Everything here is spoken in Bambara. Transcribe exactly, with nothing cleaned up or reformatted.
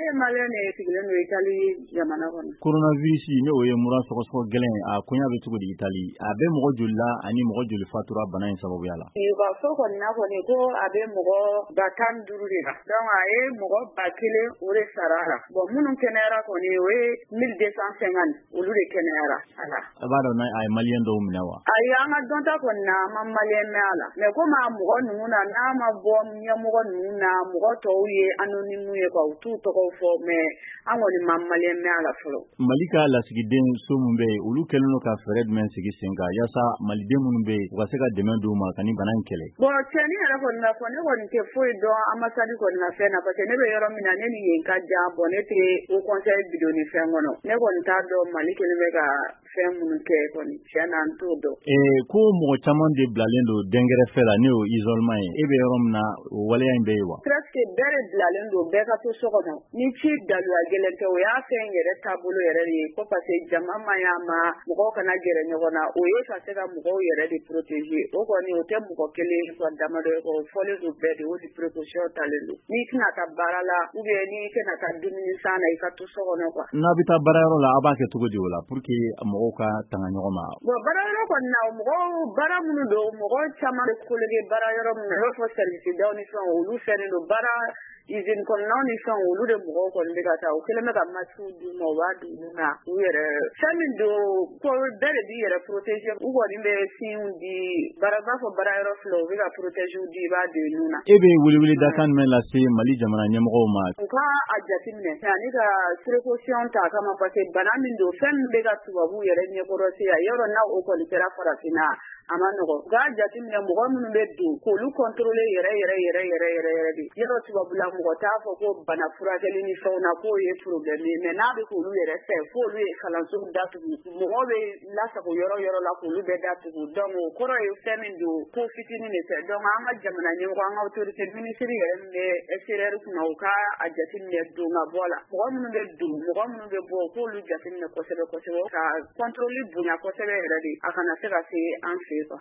malien ne sigilen don Itali jamana kɔnɔ. Coronavirus ne o ye mura sɔgɔsɔgɔ gɛlɛn a konya bɛ cogo di Itali a bɛ mɔgɔ joli la ani mɔgɔ joli fatura bana in sababuya la. Ka fɔ kɔni na kɔni ko a bɛ mɔgɔ ba tan ni duuru de la donc a ye mɔgɔ ba kelen o de sara la bon minnu kɛnɛyara kɔni o ye mille deux cent cinquante olu de kɛnɛyara ala. A b'a dɔn a ye malien dɔw minɛ wa. Ayi an ka dɔnta kɔni na an ma malien mɛn a la mais komi a mɔgɔ ninnu na n'a ma bɔ ɲɛmɔgɔ ninnu na mɔgɔ tɔw ye anonyme ye quoi u t'u tɔgɔw fɔ mais an kɔni ma malien mɛn a la fɔlɔ. Mali ka lasigiden so min bɛ yen olu kɛlen don ka fɛɛrɛ jumɛn sigi sen kan yaasa maliden minnu bɛ yen u ka se ka dɛmɛ d'u ma ka ni bana in kɛlɛ. Bon cɛni yɛrɛ kɔni na fɔ ne kɔni tɛ foyi dɔn ambassade kɔni na fɛn na parce que ne bɛ yɔrɔ min na ne ni yen ka jan bon ne tɛ au conseil bidon ni fɛn kɔnɔ ne kɔni t'a dɔn Mali kelen bɛ ka fɛn minnu kɛ kɔni tiɲɛ na n t'o dɔn. Eh, ko mɔgɔ caman de bilalen don dɛngɛrɛfɛ la ne y'o isolement ye e bɛ yɔrɔ min na o waleya in bɛ yen wa. Presque bɛɛ de bilalen don bɛɛ ka to so kɔnɔ ni ci daluya gɛlɛn tɛ o y'a fɛn yɛrɛ taabolo yɛrɛ de ye ko parce que jama ma y'a ma mɔgɔw kana gɛrɛ ɲɔgɔn na o ye ka se ka mɔgɔw yɛrɛ de protéger o kɔni o tɛ mɔgɔ kelen sɔn damadɔ ye o fɔlen don bɛɛ de o de précaution talen don n'i tɛna taa baara la ou bien n'i tɛna taa dumuni san na i ka to so kɔnɔ quoi. N'a bɛ taa baarayɔrɔ la a b'a kɛ cogo di o la pour que mɔgɔw ka tanga ɲɔgɔn ma. Bon baarayɔrɔ kɔni na mɔgɔw baara minnu don mɔgɔ caman bɛ kolege baarayɔrɔ minnu na i b'a fɔ service daw ni fɛnw olu fɛnnen don baara usine kɔnɔnaw ni fɛnw olu de mɔgɔw kɔni bɛ ka taa u kɛlen bɛ ka masques d'u ma u b'a d'u na u yɛrɛ fɛn min don ko bɛɛ de b'i yɛrɛ protéger u kɔni bɛ signe di baara b'a fɔ baarayɔrɔ filɛ u bɛ ka protéger di i b'a don i nun na. E bɛ weleweleda kan jumɛn lase Mali jamana ɲɛmɔgɔw ma. U ka a jateminɛ ani ka précaution ta kama parce que bana min don fɛn min bɛ ka tubabu yɛrɛ ɲɛkɔrɔsi a yɔrɔ n'a o kɔni kɛra farafinna a ma nɔgɔn u k'a jateminɛ mɔgɔ minnu bɛ don k'olu contrôler yɛrɛ yɛrɛ yɛrɛ yɛrɛ yɛrɛ yɛrɛ de yɔrɔ tubabula mɔgɔ t'a fɔ ko bana furakɛli ni fɛnw na k'o ye problème ye mais n'a bɛ k'olu yɛrɛ fɛ f'olu ye kalanso datugu mɔgɔ bɛ lasago yɔrɔ yɔrɔ la k'olu bɛ datugu donc o kɔrɔ ye fɛn min don ko fitinin de fɛ donc an ka jamana ɲɛmɔgɔ an ka autorité ministre yɛrɛ min bɛ extérieur kunna u ka a jateminɛ don ka bɔ la mɔgɔ minnu bɛ don mɔgɔ minnu bɛ bɔ u k'olu jateminɛ kosɛbɛ kosɛbɛ ka contrôle bonya kosɛbɛ yɛrɛ de a kana se ka se an fɛ